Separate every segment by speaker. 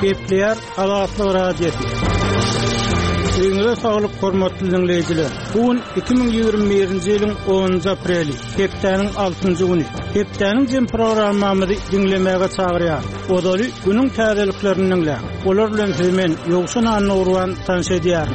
Speaker 1: Gepler Alatlı Radyosu. Öňüňizde saglyk hormatly dinleýijiler. Bugün 2021-nji ýylyň 10 apreli, hepdeniň 6-njy güni. Hepdeniň jem programmamyzy dinlemäge çagyrýar. Odaly günüň täzeliklerini dinleýär. Olar bilen hemen ýogşan anlawan tanşedýär.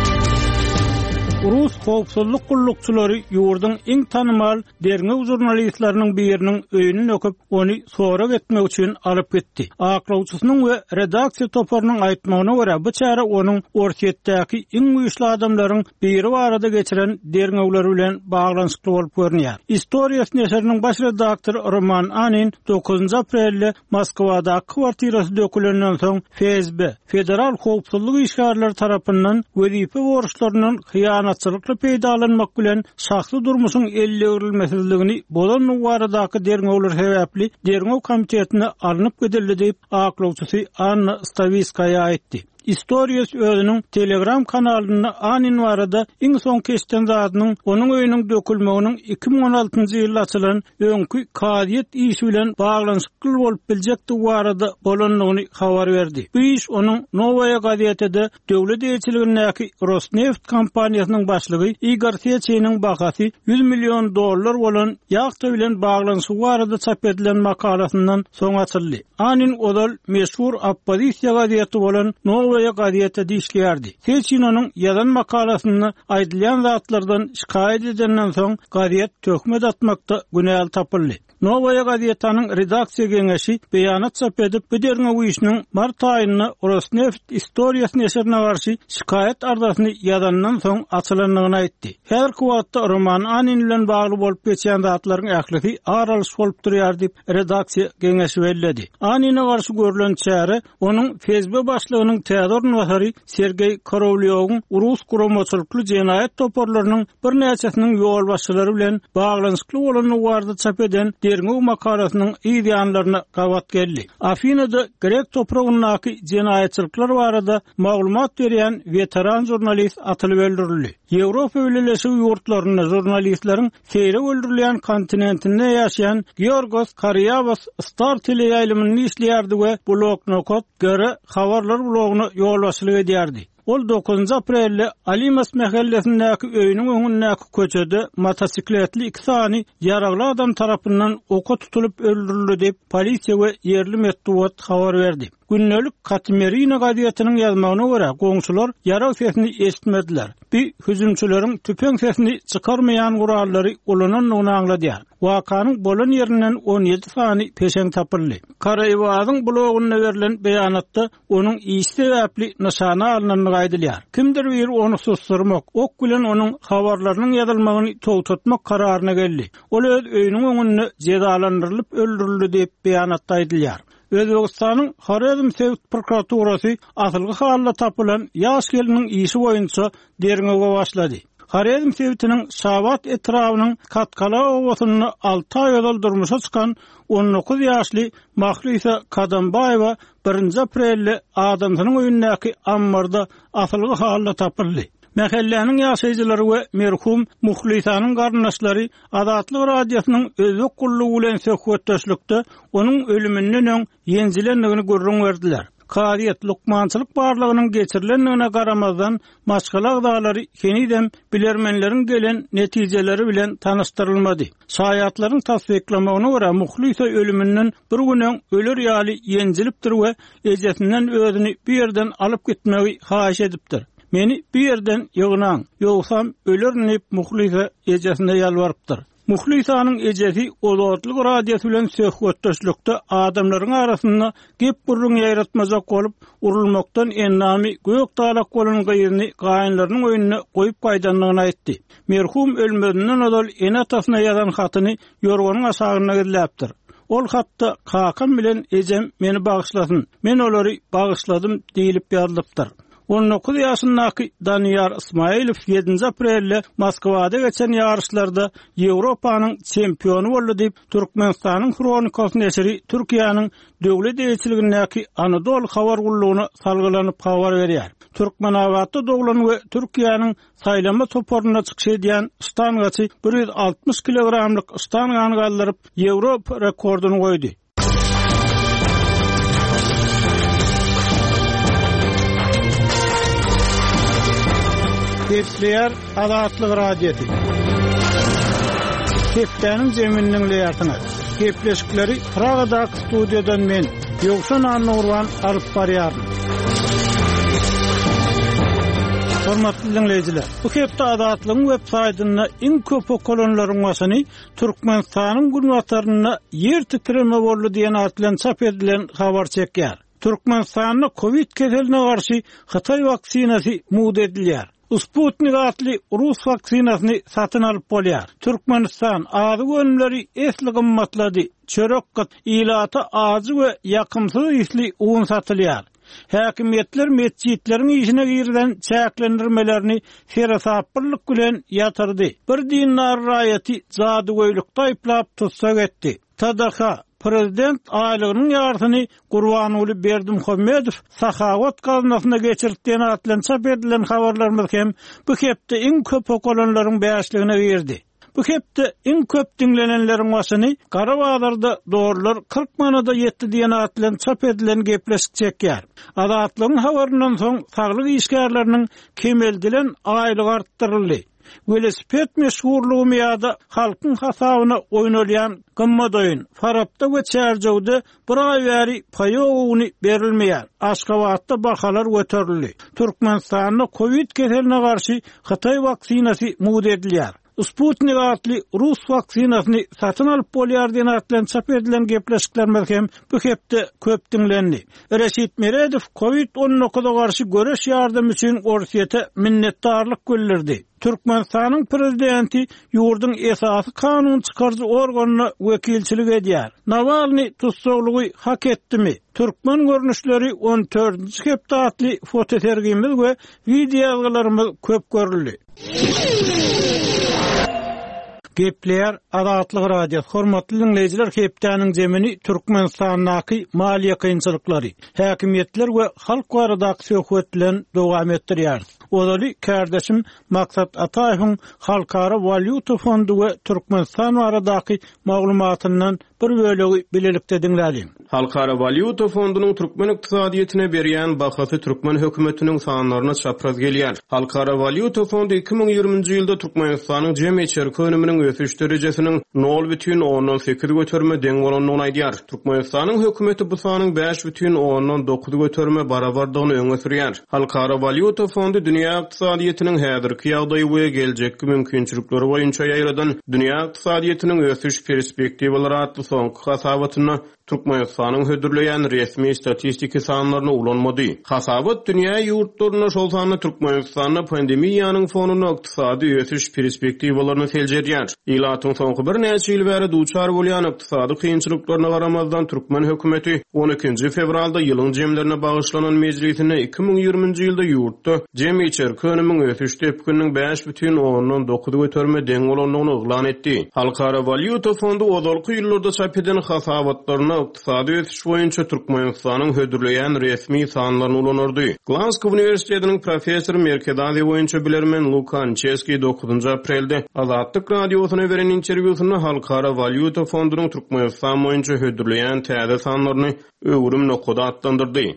Speaker 1: Rus howpsuzlyk gullukçylary ýurduň iň tanymal derňew jurnalistlarynyň biriniň öýüni öküp, ony sorak etmek üçin alyp gitdi. Aklawçysynyň we redaksiýa toparynyň aýtmagyna görä, bu çara onuň ortiýetdäki iň güýçli adamlaryň biri barada geçiren derňewleri bilen baglanyşykly bolup görünýär. Historiýasy neşriniň baş redaktory Roman Anin 9 aprelde Moskwadaky kwartirasy dökülenden soň FSB, Federal Howpsuzlyk işgärleri tarapyndan wezife borçlarynyň hyýanatçylykly peýdalanmak bilen şahsy durmuşyň ellegirilmesizligini bolan nuwaradaky derňewler sebäpli derňew komitetine alınıp gidildi diýip aklawçysy Anna Staviskaya aýtdy. Historiýasy özüniň Telegram kanalyny Anin barada iň soň keçden zadynyň onuň öýüniň dökülmeginiň 2016-njy ýylda açylan öňkü kadiýet işi bilen baglanyşykly bolup biljekdi barada bolanlygyny habar berdi. Bu iş onuň Novaya gazetede döwlet elçiligindäki Rosneft kompaniýasynyň başlygy Igor Secheniniň bahasy $100 milyon bolan ýagty bilen baglanyşyk barada çap edilen makalasyndan soň açyldy. Anin odal meşhur Opposisiýa gazeti bolan Novaya gazetede işleýärdi. Secheniniň ýazan makalasyny aýdylýan zatlardan şikaýet edenden soň gazet töhmet atmakda günäl tapyldy. Novaya gazetanyň redaksiýa geňeşi beýanat çap edip, bu derňew işiniň mart aýyna Rosneft historiýasy neşrine garşy şikaýet ardasyny ýazandan soň açylanlygyny aýtdy. Her wagtda Roman Anin bilen bagly bolup geçen zatlaryň ählisi aralyş bolup durýar diýip redaksiýa geňeşi bellädi. Anine garşy görülen çäre onuň FSB başlygynyň täze Sergey Korovlyowyň Rus guramaçylykly jenaýat toparlarynyň bir näçesiniň ýol başçylary bilen baglanyşykly bolan warda çap eden derňew makalasynyň ýa-da gawat geldi. Afinada Grek topragyndaky jenaýatçylyklar barada maglumat berýän veteran jurnalist atylyp öldürildi. Ýewropa Birleşik ýurtlaryna jurnalistleriň seyre öldürilýän kontinentinde ýaşaýan Georgos Karyavas Star teleýaýlymyny işleýärdi we bloknokot göre habarlar blogyny ýolbaşçylyk edýärdi. Ol 9 aprelde Alimas mahallesindäki öýüniň öňündäki köçede motosikletli 2 sany ýaragly adam tarapyndan oka tutulup öldürildi diýip polisiýa we ýerli medeniýet habar berdi. Günnelik Katmerina gazetiniň ýazmagyna görä, goňşular ýarag sesini eşitmediler. Bir hüjümçüleriň tüpeň sesini çykarmaýan gurallary ulananyny aňladýar. Wakanyň bolan ýerinden 17 sany peşeň tapyldy. Karaýewazyň bloguna berilen beýanatda onuň iş sebäpli nişana alynanyny aýdylýar. Kimdir bir onu susturmak, ok bilen onuň habarlarynyň ýazylmagyny togtatmak kararyna geldi. Ol öz öýüniň öňünde jezalandyrylyp öldürildi diýip beýanatda aýdylýar. Özbegistanyň Horazm Sewt prokuraturasy asylgy halda tapylan ýaş geliniň işi boýunça derňewge başlady. Horazm Sewtiniň Şabat etrawynyň Katkala owasyny 6 aý öldürmüşe çykan 19 ýaşly Mahlysa Kadambaýewa 1 aprelde adamsynyň öýündäki ammarda asylgy halda tapyldy. Mahalläniň ýaşaýjylary we merhum Muhlysanyň garnaşlary Azatlyk radiosynyň özlük gullugy bilen söhbetdeşlikde onuň ölümünden öň ýenjilenligini görüň berdiler. Kadiýet lukmançylyk barlygynyň geçirilendigine garamazdan maşgalak dağlary heniden bilermenleriň gelen netijeleri bilen tanıştyrylmady. Şaýatlaryň tasdiklamagyna görä Muhlysa ölümünden bir gün öň öler ýaly ýenjilipdir we ejesinden özüni bir ýerden alyp gitmegi haýyş edipdir. Meni bir ýerden ýygnaň, ýogsam ölürnip Muhlysa ejesine ýalbarypdyr. Muhlysanyň ejesi Ozatlyk radiosu bilen söhbetdeşlikde adamlaryň arasynda gep burun ýaratmazak bolup urulmakdan ennami gök dalak bolan gyýyny gaýynlarynyň öýüne goýup gaýdanlygyny aýtdy. Merhum ölmedinden odal enatasyna ýazan hatyny ýorganyň aşagyna gidilipdir. Ol hatda kakam bilen ejem meni bagyşlasyn, men olary bagyşladym diýilip ýazylypdyr. 19 ýaşyndaky Danyar Ismailow 7 aprelde Moskwada geçen ýarışlarda Ýewropanyň çempionu boldy diýip Türkmenistanyň Kronikasy neşri Türkiýanyň döwlet elçiligindäki Anadolu habar gullugyna salgylanyp habar berýär. Türkmenawatda doglan we Türkiýanyň saýlama toparyna çykyş edýän stangaçy 160 kilogramlyk stangany galdyryp Ýewropa rekordyny goýdy. Gepleyer Azatlyk radiosu. Geplerin zeminiň leýatyna. Gepleşikleri Pragadak studiodan men Ýogşan Annurwan alyp barýarym. Hormatly dinleýijiler, bu hepde Azatlygyň web saýtyna iň köp okulanylaryň başyny Türkmenistanyň gulmataryna ýer titreme boldy diýen atlan çap edilen habar çekýär. Türkmenistanyň Covid keseline garşy Xitay vaksinasy muğd edilýär. Sputnik adly Rus vaksinasyny satyn alyp bolýar. Türkmenistan azy önümleri esli gymmatlady. Çörek gat ilata azy we ýakymsyz isli un satylýar. Häkimetler mescitleriň işine girden çäklendirmelerini serasaplyk bilen ýatyrdy. Bir dinar raýaty zadygoýlukda aýplap tutsak etdi. Tadaka Prezident aýlygynyň ýartyny Gurbanuly Berdimuhammedow Sahawat gaznasyna geçirdiýän atlan çap edilen habarlarymyz hem bu hepde iň köp okulanlaryň bäşligine berdi. Bu hepde iň köp dinlenenleriň başyny Garabazarda dogrular 40 manada ýetdi diýen atlan çap edilen gepleşik çekýär. Azatlygyň habaryndan soň saglyk işgärleriniň kemeldilen aýlygy artdyryldy. Velosiped meşhurluğu miýada halkyň hasabyna oýnalýan gymmadoýun Farabda we Çärjewde bir ay bäri paýoguny berilmeýär. Aşgabatda bahalar göterildi. Türkmenistanyň Covid keseline garşy Xitay vaksinasy muğd edilýär. Sputnik adly Rus vaksinasyny satyn alyp bolýar diýen atlan çap edilen gepleşikler hem bu hepde köp dinlendi. Reşit Meredow Covid-19'a garşy göreş ýardamy üçin Orsiýete minnetdarlyk bildirdi. Türkmenistanyň prezidenti ýurdun esasy kanun çykarjy organyna wekilçilik edýär. Navalny tutsaglygy hak etdimi? Türkmen görnüşleri 14-nji hepde adly fotosergimiz we videolarymyz köp görüldi. Gepleyer Azatlyk radiosu. Hormatly dinleýijiler, hepdäniň zemini Türkmenistanyň maliýe kynçylyklary, häkimetler we halk arasyndaky söhbetler dowam etdirýär. Olaly kardeşim Maksat Ataýewiň Halkara Valyuta Fondu we Türkmenistan arasyndaky maglumatyndan bir bölegi bilelikde dinlädim.
Speaker 2: Halkara Valyuta Fondunyň Türkmen ykdysadyýetyne berýän bahasy Türkmen hökümetiniň sanlaryna çapraz gelýär. Halkara Valyuta Fondu 2020-nji ýylda Türkmenistanyň jemgyýet ekonomiyanyň ösüş derejesiniň 0,8 göterme deň bolanyny aýdýar. Türkmenistanyň hökümeti bu sanyň 5,9 göterme barabardygyny öňe sürýär. Halkara Valyuta Fondu dünýä ykdysadyýetyniň häzirki ýagdaýy we geljekki mümkinçilikleri boýunça ýaýradan dünýä ykdysadyýetyniň ösüş perspektiwalary atly soňky hasabatyny Türkmenistanyň hödürleýän resmi statistiki sanlaryna ulanmady. Hasabat dünýä ýurtlaryna şol sany Türkmenistanyň pandemiýanyň fonuna ykdysady ösüş perspektiwalaryny seljedýär. Ýylatyň soňky bir näçe ýyl bäri duçar bolýan ykdysady kynçylyklaryna garamazdan Türkmen hökümeti 12 fevralda ýylyň jemlerine bagyşlanan mejlisine 2020-nji ýylda ýurtda jemgyýet ekonomiyanyň ösüş tepkiniň 5,9 göterme deň bolanyny eglan etdi. Halkara Valyuta Fondu ozalky ýyllarda çap eden hasabatlaryna ykdysady ösüş boýunça Türkmenistanyň hödürleýän resmi sanlaryny ulanyrdy. Glasgow Universitetiniň professory Merkedazi boýunça bilermen Lukan Cheski 9 aprelde Azatlyk radiosyna beren interwýusynda Halkara Valyuta Fondunyň Türkmenistan boýunça hödürleýän täze sanlaryny öwrüm nokada atlandyrdy.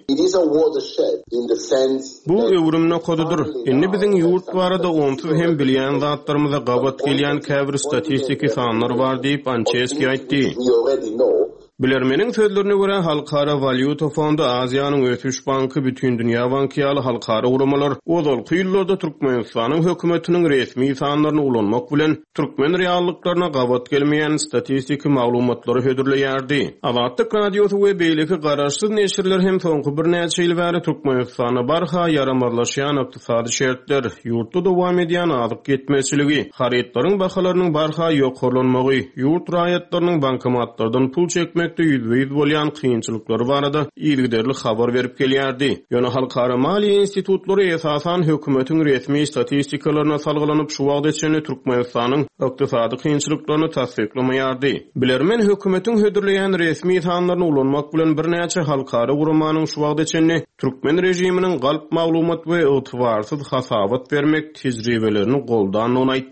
Speaker 2: Bu öwrüm nokadydyr. Indi biziň ýurt barada onsuz hem bilýän zatlarymyza gabat gelýän käbir statistiki sanlar bar diýip Ancheski aýtdy. Bilermeniň sözlerine göre Halkara Valyuta Fondu Aziýanyň ösüş banky bütün dünýä banky ýaly halkara uramalar ozalky ýyllarda Türkmenistanyň hökümetiniň resmi sanlaryny ulanmak bilen türkmen reallyklaryna gabat gelmeýän statistiki maglumatlary hödürleýärdi. Azatlyk radiosu we beýleki garaşsyz neşirler hem soňky bir näçe ýyl bäri Türkmenistana barha yaramazlaşýan ykdysady şertler, ýurtda dowam edýän azyk ýetmezçiligi, haritlaryň bahalarynyň barha ýoklanmagy, ýurt raýatlarynyň bankomatlardan pul çekmek %100 bolýan kynçylyklary barada ýylgyderli habar berip gelýärdi. Ýöne halkara maliýe institutlary esasan hökümetiň resmi statistikalaryna salgylanyp şu wagt içinde Türkmenistanyň ykdysady kynçylyklaryny tasdiklamaýardy. Bilermen hökümetiň hödürleýän resmi sanlaryny ulanmak bilen bir näçe halkara urumanyň şu wagt içinde Türkmen rejiminiň galp maglumat we ýetwarsyz hasabat bermek tejribelerini goldan aýtdy.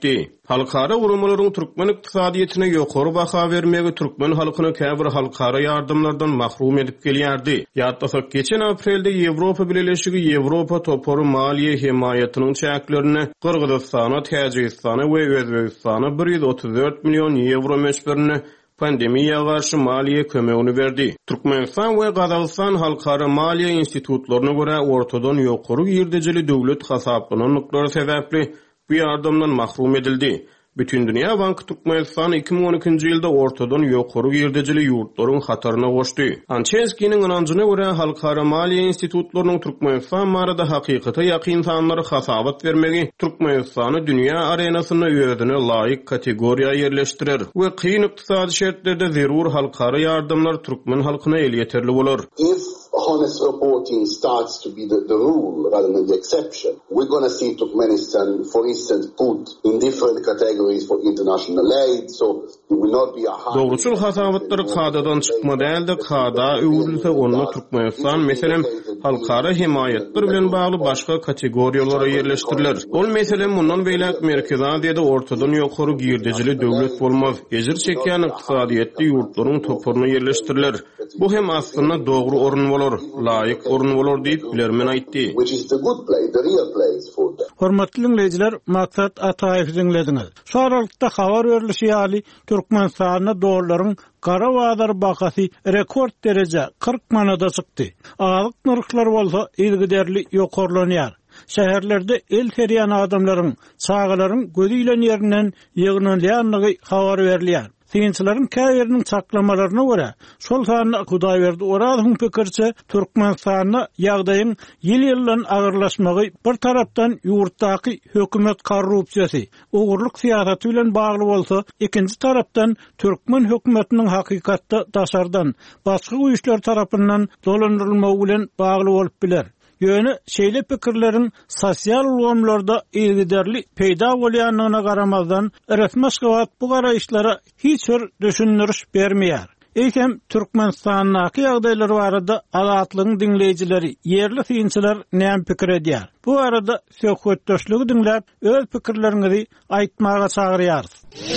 Speaker 2: Halkara urumalaryň türkmen ykdysadyetine ýokary baha bermegi türkmen halkyny käbir halkara ýardymlardan mahrum edip gelýärdi. Ýatlasak geçen aprelde Ýewropa Birleşigi Ýewropa topory maliýe himayatynyň çäklerini Kyrgyzstana, Täjikistana we Özbegistana 134 milyon euro meşberini pandemiýaga garşy maliýe kömegini berdi. Türkmenistan we Gazagystan halkara maliýe institutlaryna görä ortadan ýokary ýerdejeli döwlet hasaplanyklary sebäpli bu ýardymdan mahrum edildi. Bütün Dünya Banky Türkmenistan 2012-nji ýylda ortadan ýokary ýerdejeli ýurtlaryň hataryna goşdy. Ançenskiň ynanjyna görä halkara maliýe institutlarynyň Türkmenistan barada hakykata ýakyn sanlary hasabat bermegi Türkmenistany dünýä arenasyna özüne laýyk kategoriýa ýerleşdirer we kyn ykdysady şertlerde zerur halkara ýardymlar türkmen halkyna el ýeterli bolar.
Speaker 3: Honest reporting starts to be the rule rather than the exception. We're going to see Turkmenistan, for instance, put in different categories for international aid, so it will not be a high...
Speaker 2: Dogruçul hasabatları kadadan çıkma değil de kada öwrülse onunla Türkmenistan meselem halkara himayetler bilen bağlı başka kategoriyalara yerleştirilir. Ol meselem bundan beýle Merkezi Aziýada ortadan ýokary girdejili döwlet bolmaz. Ejir çekýän ykdysadyetli ýurtlaryň topuryna yerleştirilir. Bu hem aslında dogry orun bolar, laýyk orun bolar diýip bilermen aýtdy.
Speaker 3: Which is the good place, the real place for them.
Speaker 1: Hormatly dinleýijiler, Maksat Ataýew dinlediňiz. Şu aralykda habar berilişi ýaly Türkmenistanyň dollaryň gara wagdar bahasy rekord derece 40 manada çykdy. Alyk narxlar bolsa ilgiderli ýokarlanýar. Şäherlerde el ferýan adamlaryň, çağalaryň gözüyle ýerinden ýygnanýanlygy habar berilýär. Siyinçilerin käýeriniň çaklamalaryna görä, şol sanyny Hudaýberdi Orazyň pikirçe Türkmenistanyň ýagdaýyň ýyl-ýyldan agyrlaşmagy bir tarapdan ýurtdaky hökümet korrupsiýasy, ugurlyk siýasaty bilen bagly bolsa, ikinji tarapdan türkmen hökümetiniň hakykatda daşardan başga güýçler tarapyndan dolandyrylmagy bilen bagly bolup biler. Ýöne şeýle pikirleriň sosial ulgamlarda ilgiderli peýda bolýanyna garamazdan resmi şebat bu garaýşlara hiç bir düşündiriş bermeýär. Eýsem Türkmenistanyň ýagdaýlary barada azatlygyň dinleýijileri, ýerli synçylar näme pikir edýär? Bu arada söhbetdeşligi dinläp öz pikirleriňizi aýtmaga çagyrýarys.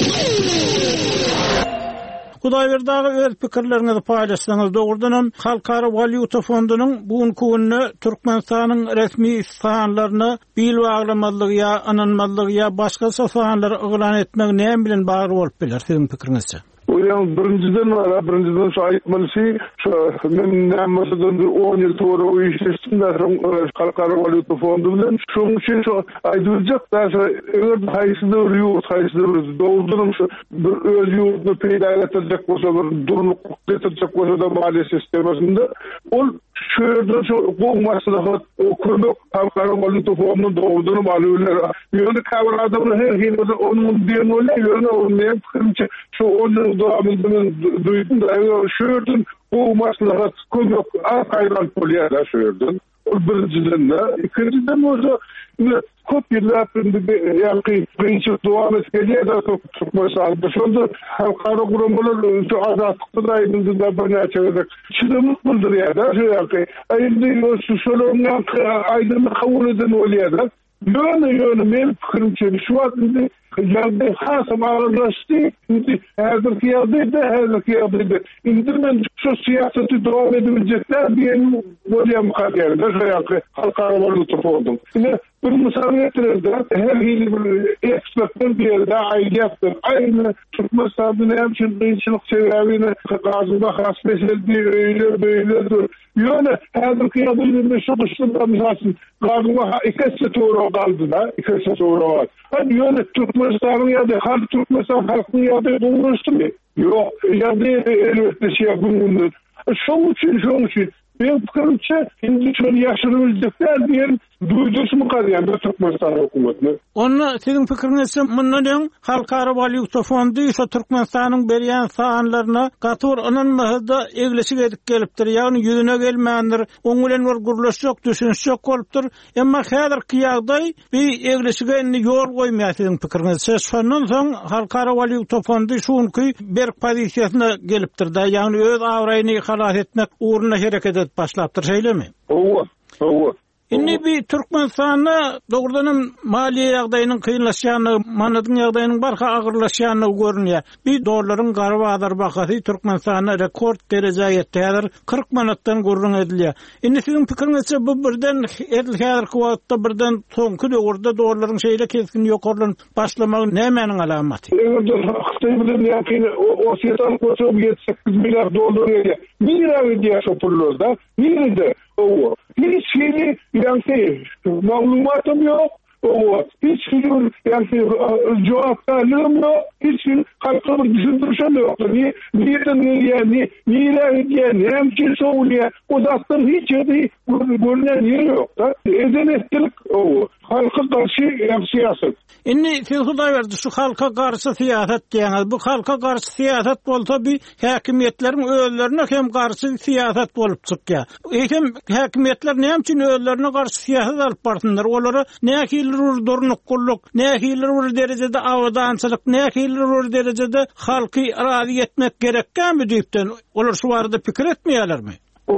Speaker 1: Hudaýberdagy öz pikirleriňizi paýlaşsaňyz dogrudan Halkara Valyuta Fondunyň bugunky gününe Türkmenistanyň resmi sanlaryna bil baglamazlygy ýa ananmazlygy ýa başga sanlary ýylan etmek näme bilen bagly bolup biler siziň pikiриňizçe?
Speaker 4: Yani birinciden şu aytmalyşy, şu men nämeden 10 ýyl sonra işleşdim de Halkara Valyuta Fondu bilen şoň üçin şu aýdylajak da eger haýsyny ýurt, haýsyny dowdurym şu bir öz ýurtny peýda ederjek bolsa, bir durluk getirjek bolsa da maliýe sistemasynda ol şu ýerde şu gowmaçylyk kömek Halkara Valyuta Fondunyň dowduryny alýarlar. Ýöne käbir adamlar her hili onuň diýen ýöne onuň pikirimçe şu duydum da şu yerden bu maslahat konup ayran poliyada şu yerden. O birinciden de, ikinciden olsa köp yıllar yani birinci devam etmeliye de çok mesela. Şunda halkara kurumlar şu azatlıkta da aydınlıkta bana açacak. Çıdımlık mıdır ya da şu yani. Aydınlık şu sorunlar aydınlık kabul eden oluyor da. Yönü benim fikrimce şu an yani hasım ağırlaştı. Hazır kıyafette. İndirmen şu siyaseti devam edebilecekler diyelim oluyor kariyerinde. Şöyle Halkara Valyuta Fondu. Yine bir misal getirirdi. Her yıl bir ekspertler bir yerde ayrıyaktır. Aynı Türkmenistan'da hem şirketçilik seviyesine gazında has meseledi öyle böyledir. Yöne hazır kıyafetinde şu dışında misalsın gazında ikisi doğru kaldı da. İkisi doğru var. Hani yöne Türkmenistan'ın ya da hal Türkmenistan halkının ya da bulmuştu mu? Yok. Ya da elbette şey yapılmıştır. Şoň üçin ben fikrimçe şimdi şöyle yaşanabilecekler diyelim duydusu mu kalıyor Türkmenistan hükümetine?
Speaker 1: Onu sizin fikrinizce bundan Halkara Valyuta Fondu ise Türkmenistanyň berýän sanlaryna gatur ananmazda egleşik edip gelipdir. Yani yüzüne gelmeýändir. Oň bilen bir gurlaşjak, düşünşjak bolupdyr. Emma häzirki ýagdaý bir egleşige ýol goýmaýar sizin fikrinizce. Şondan soň Halkara Valyuta Fondu şuňky bir pozisiýasyna gelipdir da. Yani öz awraýyny halas etmek uğruna hereket edip başlapdyr, şeýlemi?
Speaker 4: Owa.
Speaker 1: Inni bir Türkmenistan'a doğrudan maliye ýagdaýynyň kynlaşýany, manadyň ýagdaýynyň barha agyrlaşýany görünýär. Bir dolarlaryň garby adar bahasy Türkmenistan'a rekord derejäge ýetdi. 40 manatdan gurrun edilýär. Indi siziň pikiriňizçe bu birden edilýär kwotda birden soňky döwürde dolarlaryň şeýle keskin ýokarlanyp başlamagy nämenin alamaty?
Speaker 4: Xitay bilen ýa-ni o siyasal koçum 7-8 milyar dolar ýa. Bir diýär şopurlarda, birinde o hiç şeyi yani maglumatım yok. O hiç şeyin yani cevaplarım yok. Hiç halkı düşündürüşüm yok. Niyeten yani hem ki söylüyor. O zaten hiç yedi görünen yeri yok da. Edenetlik o. Halka karşı siyaset.
Speaker 1: Inni siz verdi şu halka karşı siyaset diýäňiz. Bu halka karşı siyaset bolsa bir häkimetleriň öýlerine hem karşı siyaset bolup çykýar. Hem häkimetler näme üçin öýlerine karşı siyaset alyp barsınlar? Olary näkiler durnukluk, näkiler derejede awdançylyk, näkiler derejede halky razy etmek gerekkämi diýipden olar şu barada pikir etmeýärlermi?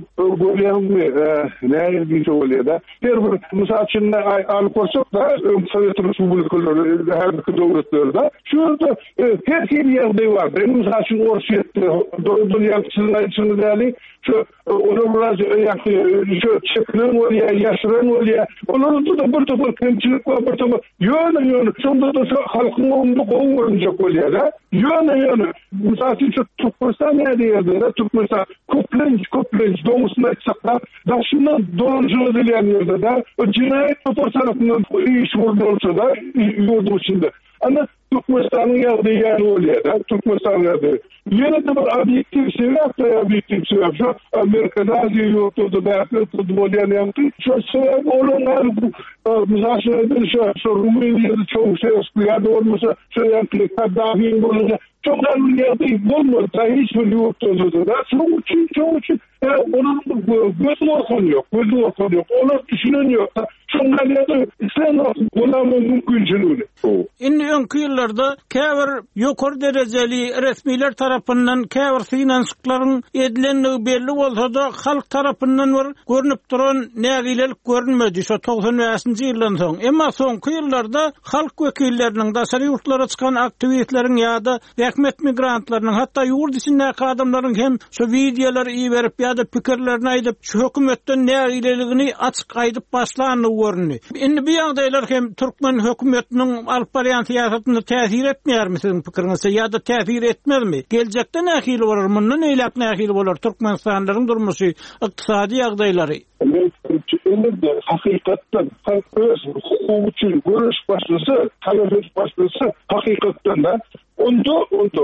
Speaker 4: Ne bir söylüyor da bir misal için alkorsak da Sovyet Respublikaları her bir devletlerde şurada her yerde var. Benim misal için Rusya'da doğru yansıtılır yani şu onu biraz şu çeklen var ya yaşaran var ya onların da bir topu kemçilik var bir topu yönü sonunda da halkın onunla kovulacak oluyor da yönü misal için Türkmenistan nerede Türkmenistan Koplenç doğusuna açacaklar. Daşından dolayıcılığı edilen yerde de o cinayet rapor tarafından iş vurdu olsa da yurdu içinde. Ama Türkmenistan'ın yardığı yer oluyor da Türkmenistan'ın yardığı. Yine de bir objektif sebep şu Amerika'da Azya yurtlarda da yapıyordu oluyan yaptı. Şu sebep olanlar müzakere şu Rumeli'de çok şey eskiyade olmasa şu yaptı Kaddafi'nin olunca çok önemli bulmadı. Hiçbir yurtlarda da çok için onun gözü orkan yok. Onu düşünen yok. Şunlar ya sen bulamın mümkünçülüğünü.
Speaker 1: İnni önkü yıllarda käbir ýokary derejeli resmiler tarapyndan käbir finansyklaryň edilenligi belli bolsa da halk tarapyndan bir görünüp duran nägilelik görünmedi şu 95-nji ýyldan soň. Emma soňky ýyllarda halk wekilleriniň daşary ýurtlara çykan aktivitetleriň ýa-da häkimet migrantlarynyň hatda ýurt içindäki adamlaryň hem şu videolar iýerip ýa-da pikirlerini aýdyp şu hökümetden nägileligini açyk aýdyp başlanyny görünýär. Indi bu ýagdaýlar hem Türkmen hökümetiniň alyp barýan siýasatyna täsir etmeýärmi sizin pikiriňizçe ýa-da täsir etmezmi? Geljekde nähili bolar, mundan eýlek nähili bolar Türkmenistanlaryň durmuşy, ykdysady ýagdaýlary?
Speaker 4: Indi hakykatdan halk öz hukuky üçin görüş başlasa, talep başlasa hakykatdan da onda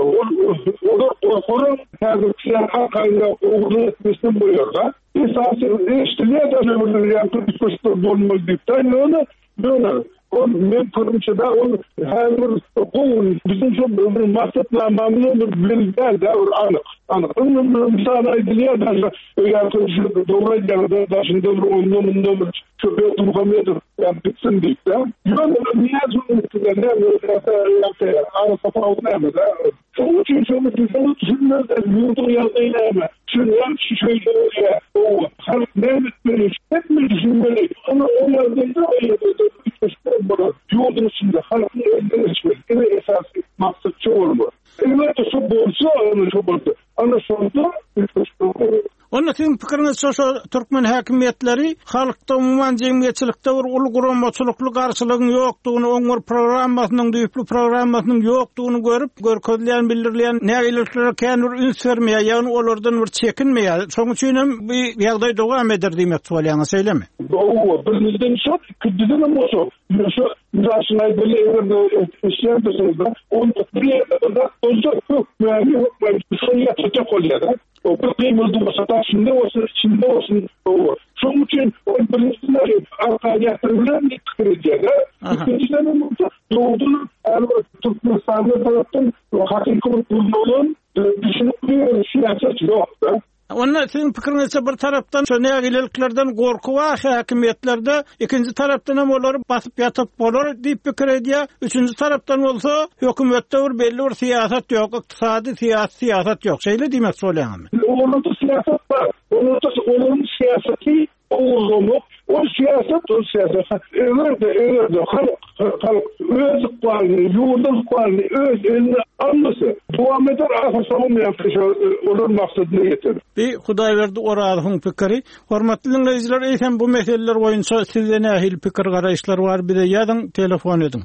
Speaker 4: o häzirki halkyna ugry etmesini boýar. Esasy eşitliýär da ýa-da bolmaly diýip onu men görümçe da o her bir bizim şu bir maksatlanmamız bir belge de anık. Misal aydılıyor da yani doğru yerde da şimdi onun şu bir Muhammed yani bitsin deyip de yani niyazın ne ana kapağı ne de onun için şöyle düşünmez yurdu yazıyla ama şunu şöyle o her ne bitmeli hep düşünmeli ama onlardan da yurdun içinde halkın önüne geçmek esası maksatçı olmalı. Elbette şu bolsa ana sonunda
Speaker 1: Onda sizin pikiriňizçe şu Türkmen häkimetleri halkda umumyň jemgyýetçilikde bir ulguranmaçylykly garşylygyň ýokdugyny, oňur programmasynyň, düýpli programmasynyň ýokdugyny görüp, görkezleýän bildirilýän nägileklere känur üns bermeýär, ýagny olardan bir çekinmeýär. Şoň üçin hem bu ýagdaý dowam eder diýmek bolýaňyz, eýlemi?
Speaker 4: Doğru, birinizden çok küddüden olsa, şu müraşınay böyle işlerinde onda bir yerde olacak yok, yani yok, son yapacak oluyor da. O bir kıyımızda olsa şimdi olsun o. Şunun için o birinizden arkaya yatırımlar bir kırıcıya da. İkinciden olsa doğduğunu Türkmenistan'da taraftan hakiki kurulduğunun düşünüp siyaset yok da.
Speaker 1: Onda sizin pikiriňizçe bir tarapdan şu nägileliklerden gorku var häkimetlerde, ikinji tarapdan hem olary basyp ýatyp bolar diýip pikir edýär. Üçüncü tarapdan bolsa hökümetde bir belli bir siýasat ýok, ykdysady siýasat ýok. Şeýle diýmek bolýarmy?
Speaker 4: Onun da siýasat var. Onun siýasaty oğulunuk, o siyaset o siyaset. Eğer de halk öz iqbalini, yurdun iqbalini öz eline almasa, devam eder asasılmayan onun maksadına yeter.
Speaker 1: Bir Hudaýberdi Orazyň pikiri. Hormatly dinleýijiler, eýsem bu meseleler boýunça sizde nähil pikir garaýşlar bar? Bir de ýazyň, telefon edin.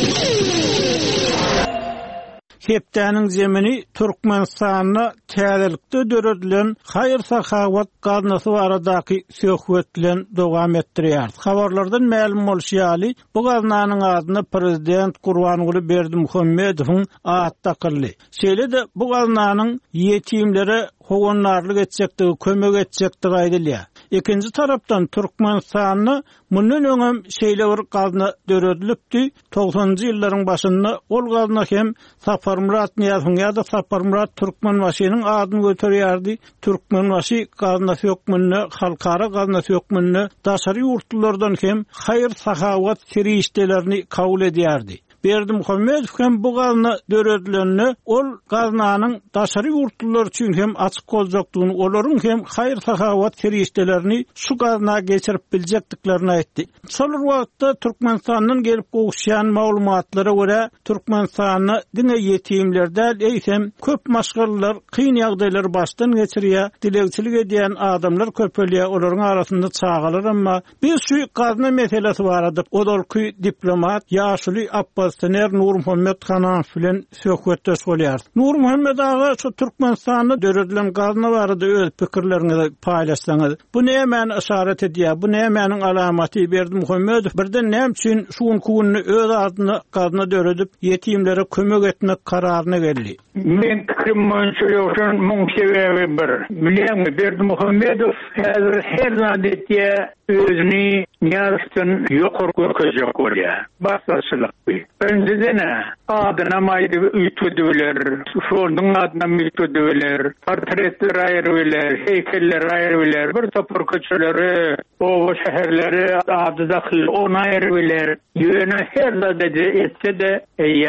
Speaker 1: Hepdäniň zemini Türkmenistanyna täzelikde döredilen haýyr-sahawat gaznasy baradaky söhbet bilen dowam etdirýär. Habarlardan ma'lum bolýaly, bu gaznanyň adyny prezident Gurbanguly Berdimuhammedowyň aty takyldy. Şeýle de bu gaznanyň ýetimlere howanlarlyk etjekdigi, kömek etjekdigi aýdylýar. Ikinji tarapdan Türkmenistanyny mundan öňem şeýle bir gazna döredilipdi. 90-njy ýyllaryň başynda ol gazna hem Saparmurat Niýazowyň ýa-da Saparmurat Türkmenwaşynyň adyny göterýärdi. Türkmenwaşy gaznasy ýokmunda, halkara gaznasy ýokmunda daşary ýurtlardan hem haýyr-sahawat serişdelerini kabul edýärdi. Berdimuhammedow hem bu gazna döredilenini ol gaznanyň daşary ýurtlar üçin hem açyk boljakdygyny, olaryň hem haýyr-sahawat serişdelerini şu gazna geçirip biljekdiklerini aýtdy. Şol wagtda Türkmenistanyň gelip gowuşýan maglumatlara görä Türkmenistanyny dine ýetimlerden eýsem köp maşgallar, kyn ýagdaýlar başdan geçirýär, dilegçilik edýän adamlar köpelýär, olaryň arasynda çağalar, amma bir şu gazna meselesi barady. Olarky diplomat Ýaşuly Abbas Nur Muhammed Hanan bilen söhbetde bolýar. Nur Muhammed aga şu Türkmenistanyna döredilen gazna barada öz pikirlerini paýlaşsaňyz. Bu näme işaret edýär? Bu nämeň alamaty? Berdimuhammedow birden näme üçin şuň kuwuny öz adyny gazna döredip ýetimlere kömek etmek kararyna geldi?
Speaker 5: Men pikirim boýunça ýokşan muň sebebi bir. Bilýärmi, Berdimuhammedow her zadetýe özüni ýarşdan ýokary görkezjek bolýar. Başgaçylyk bu. Önceden adyna maýdy üýtüdiler, şonuň adyna üýtüdiler, portretler aýrybiler, heykeller aýrybiler, bir topur köçeleri, o şäherleri ady dahyl ona aýrybiler. Ýöne her zadede etse de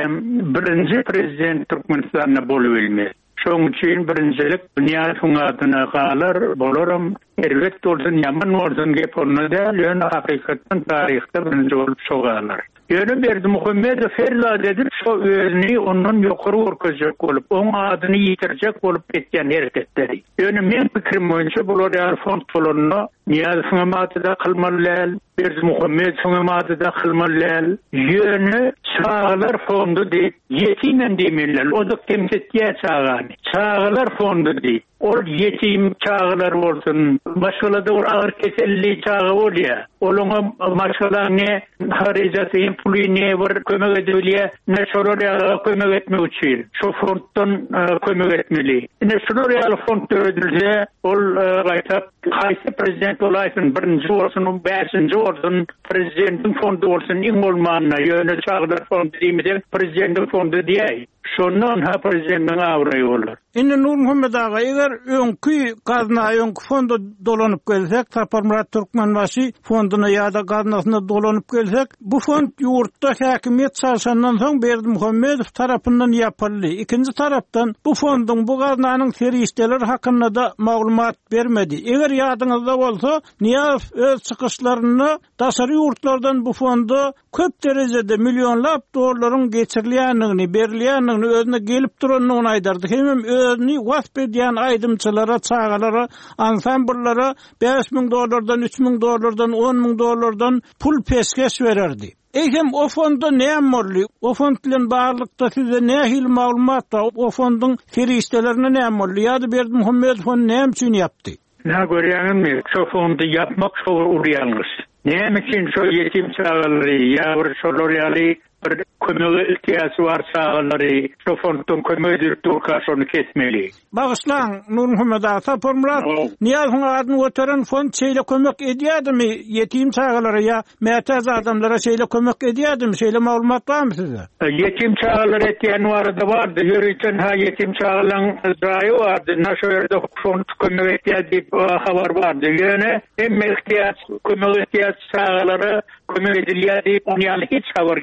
Speaker 5: birinji prezident Türkmenistanyna bolup bilmez. Şoň üçin birinjilik dünýäniň adyna galar bolaram. Elbet bolsun ýaman bolsun gep onda da ýöne hakykatdan taryhda birinji bolup şogalar. Ýöne Berdimuhammedow ferladedir şu özüni ondan ýokary görkezjek bolup, oň adyny ýitirjek bolup etýän hereketleri. Ýöne men pikirim boýunça bular ýar fond pulunu Niýazowyň matyda kylmalylar, Berdimuhammedowyň matyda kylmalylar. Ýöne çağlar fondu diýip ýetimden demirler. O da temsetýär çağany. Çağlar fondu diýip ol yetim çağlar bolsun, başgalada ağır keselli çağı bolýar. Olunga maşgalany haryjasy pulyny bir kömek edilýär, ne şoraryga kömek etmek üçin. Şu fonddan kömek etmeli. Ne şoraryga fond ödülse, ol gaýtap haýsy prezident bolaýsyn, birinji bolsun, 5-nji bolsun, prezidentin fondu bolsun, iň bolmanyna ýöne çağlar fondu diýmeden prezidentin fondu diýär. Şondan ha prezidentin awraý bolar.
Speaker 1: Indi Nur Muhammed aga, eger öňkü gazna, öňkü fonda dolanyp gelsek, Saparmurat Türkmenwaşy fonduna ýa-da gaznasyna dolanyp gelsek, bu fond ýurtda häkimiýet çalşandan soň Berdimuhammedow tarapyndan ýapyldy. Ikinji tarapdan bu fondyň, bu gaznanyň serişdeleri hakynda da maglumat bermedi. Eger ýadyňyzda bolsa, Niýazow öz çykyşlaryny daşary ýurtlardan bu fonda köp derejede millionlap dollaryň geçirilýändigini, berilýändigini, özüne gelip duranyny aýdardy. Hem özüni wasp edýän aýdymçylara, çağalara, ansambullara $5,000, $3,000, $10,000 pul peşkeş bererdi. Eýsem o fonda näme boldy? O fond bilen barlykda size nähil maglumat var? O fondyň serişdelerine näme boldy? Ýa-da Berdimuhammedow onu näme üçin ýapdy?
Speaker 5: Ne görýäňmi? Şu fondy ýapmak şol urýanlys. Näme üçin şu ýetim çağalary ýa-da şolary bir kömege ihtiýaçy bar çağalary şu fonddan kömek edip durkaşyny kesmeli.
Speaker 1: Bagyşlaň Nur Muhammed aga, Saparmurat Niýazowyň adyny götüren fond şeýle kömek edýärmi ýetim çağalara ýa mätäz adamlara şeýle kömek edýärmi? Şeýle maglumat barmy sizde?
Speaker 5: Ýetim çağalar etýän barada bardy. Ýöreýän ha ýetim çağalaryň ýaýy bardy. Naşo ýerde fond kömek edýär diýip habar bardy. Ýöne hem ihtiýaç kömek edýär çağalara kömek edilýär diýip ony hiç habar gelmedi.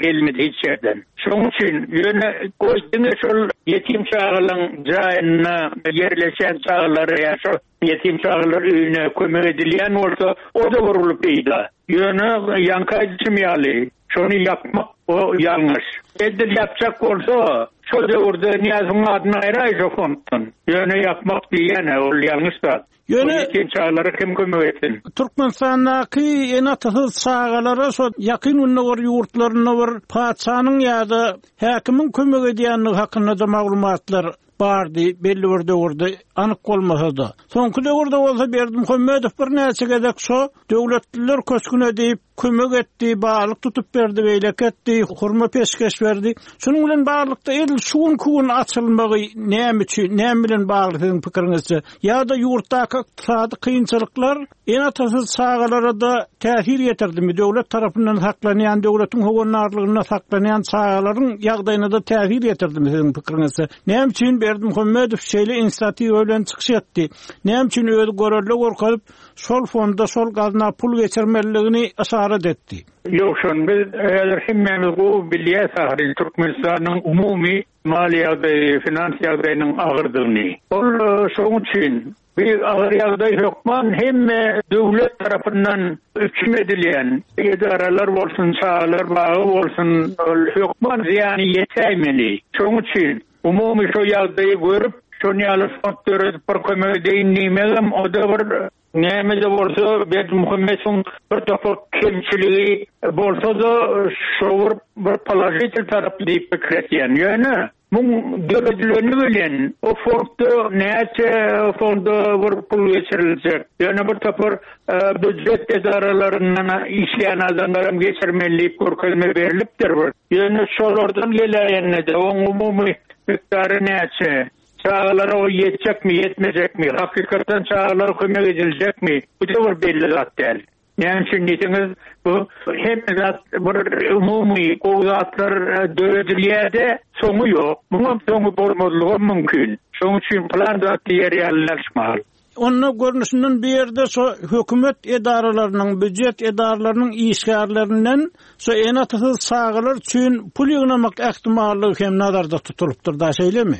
Speaker 5: içerden. Şoň üçin ýöne goýdyňy şol ýetim çağlaryň jaýyna yerleşen çağlary ýa-şo ýetim çağlar öýüne kömek edilýän bolsa, o da gurulyp beýdi. Ýöne ýankaýjymýaly. Şonu yapmak o yanlış. Edil yapacak olsa şu orada Niyaz'ın adına ayrı fondtan. Yöne yapmak diyene o yanlış da. Yöne çağları kim kömek etsin?
Speaker 1: Türkmenistan'daki en atasız çağalara so yakın ünlü var yurtlarına var paçanın ya da hakimin kömek ediyenlik hakkında da maglumatlar bardy, belli orada anyk bolmasa da. Soňky döwürde bolsa Berdimuhammedow bir näçe gedek şo döwletliler köçkün edip kömek etdi, balyk tutup berdi, beýlek etdi, hurma peşkeş berdi. Şonuň bilen baglyqda edil şuň kugun açylmagy näme üçin, näme bilen bagly siziň pikiriňizçe? Ya da ýurtdaky iqtisady kynçylyklar en atasız çağalara da täsir ýetirdimi? Döwlet tarapyndan saklanýan, döwletiň hogonarlygyna saklanýan çağalaryň ýagdaýyna da täsir ýetirdimi siziň pikiriňizçe? Näme üçin Berdimuhammedow şeýle inisiatiwa bilen çykyş etdi? Näme üçin öýdi görerler gorkalyp şol fonda şol gazna pul geçirmeligini aşarat etdi?
Speaker 5: Yok şon biz hemmemiz bu bilýär sahary Türkmenistanyň umumy maliýa we finans ýagdaýynyň agyrdygyny. Ol şoň üçin bir agyr ýagdaý hökman hemme döwlet tarapyndan hüküm edilýän edaralar bolsun, çağlar bagy bolsun, hökman ýani ýetäýmeli. Şoň üçin umumy şo ýagdaýy görüp şonu alyp faktory bir kömek edýän o da bir näme de bolsa Berdimuhammedow bir topar kemçiligi bolsa da şo bir pozitiv taraply pikretýän. Ýöne bu döwletlerini bilen o fondda näçe fonda bir pul geçiriljek. Ýöne bir topar büdjet edaralarynyň işleýän adamlarym geçirmelik görkezme berilipdir. Ýöne şolardan gelýän de umumy miqdary näçe? Çağlar o yetecek mi, yetmeyecek mi? Hakikaten çağlar kömek edilecek mi? Bu da bir belli zat değil. Yani şimdi bu hem zat bir umumi kovzatlar dövdüliyede sonu yok. Bunun sonu bolmalığı mümkün. Son için plan zat diğer yerleşmeli.
Speaker 1: Onun görünüşünden bir yerde hükümet edaralarının, büdjet edaralarının işgärlerinden en atasız çağlar üçün pul ýygnamak ähtimallygy hem nazarda tutulupdyr da şeýlemi?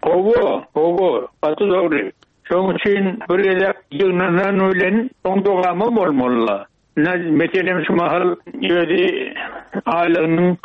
Speaker 5: Ogo, atı doğru. Şoň üçin bir ýerlek ýygnanan ölen oňdogamy bolmaly. Meselem şu mahal ýödi aýlygynyň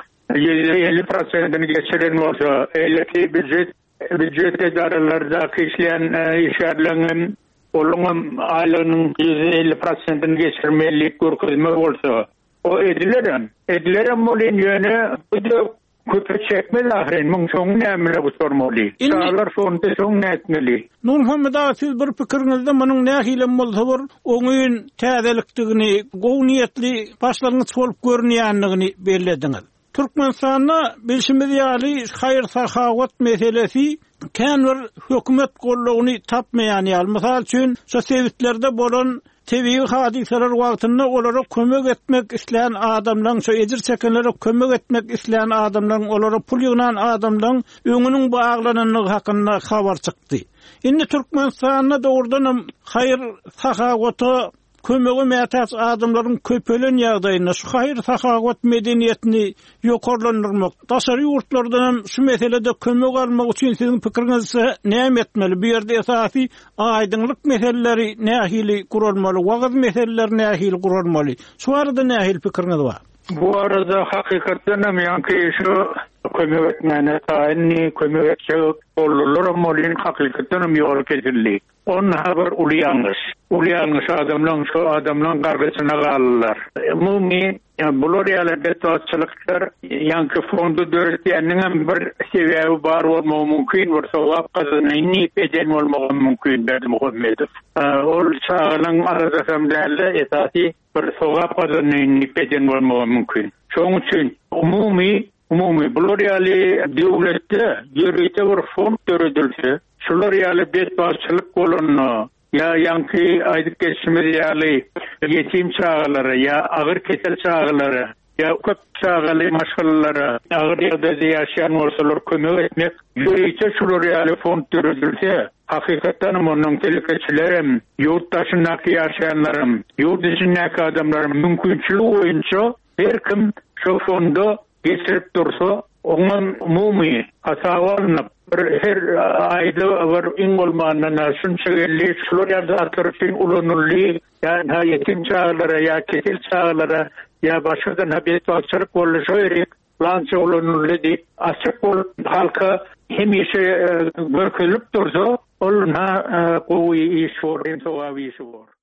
Speaker 5: 50%-ni geçiren bolsa, elki büdjet edaralarda işleýän işgärlerin olum aýlygynyň 50%-ni geçirmelik görkezme bolsa, o edilerem bolen ýöne bu köpek çekmeli ahirin, mün soňu näme bu sormaly. Çağlar sonda soň näetmeli.
Speaker 1: Nurmuhammed ağa, siz bir pikiriňizde munyň nähilem bolsa bir oňyň täzelikdigini, gowy niýetli başlangyç bolup görünýändigini bellädiňiz. Türkmenistanda bilşimiz ýaly haýyr sahawat meselesi kän bir hökümet gollugyny tapmaýan ýaly. Mysal üçin, şu sewitlerde bolan tebii hadiseler wagtynda olara kömek etmek isleýän adamlaryň, şu ejir çekenlere kömek etmek isleýän adamlaryň, olara pul ýygnan adamlaryň öňüniň baglananyny hakynda habar çykdy. Indi Türkmenistanda dogrudan haýyr sahawaty kömegi mätäç adamlaryň köpelen ýagdaýyna şu haýyr sahawat medeniýetini ýokarlandyrmak, daşary ýurtlardan şu meselede kömek almak üçin siziň pikiriňizçe näme etmeli? Bu ýerde esasy aýdyňlyk meseleleri nähili gurulmaly, wagt meseleleri nähili gurulmaly. Şu arada nähili pikiriňiz bar?
Speaker 5: Bu arada hakikaten ýa-ki şu kömek etmene taýinni kömek etjek bolurlar molin hakikaten ýol kesildi. On haber ulyanmış adamlaryň gargysyna galdylar. Mumi bular ýaly taýçylyklar ýa-ki fonda döwletiniň bir sebäbi bar bolmagy mümkin, bir sowap kazanyny peden bolmagy mümkin Berdimuhammedow. Ol çağlaryň arada semdäle esasy bir sowap kazanyny peden bolmagy mümkin. Şoň üçin umumy bular ýaly döwletde ýerite bir fond töredilse, şular ýaly betbaşçylyk bolany ýa-ki aýdyp geçmeli ýaly ýetim çağlary ýa agyr kesel çağlary ýa köp çağly maşgallara agyr ýerde ýaşaýan bolsalar kömek etmek ýerite şular ýaly fond töredilse, hakikaten munyň telekeçilerim, ýurtdaşyndaky ýaşaýanlarym, ýurt içindäki adamlarym mümkinçiligi boýunça her kim şu fonda geçirip dursa, onun umumi hatalarını her ayda var ingolmanına şunçagelli şular yazatırın ulanırlı ya yetim çağlara ya kesil çağlara ya başkadan habet açık oluşuyor lança ulanırlı deyip açık ol halka hemişe görkülüp dursa oluna koyu iş var, entovavi iş var.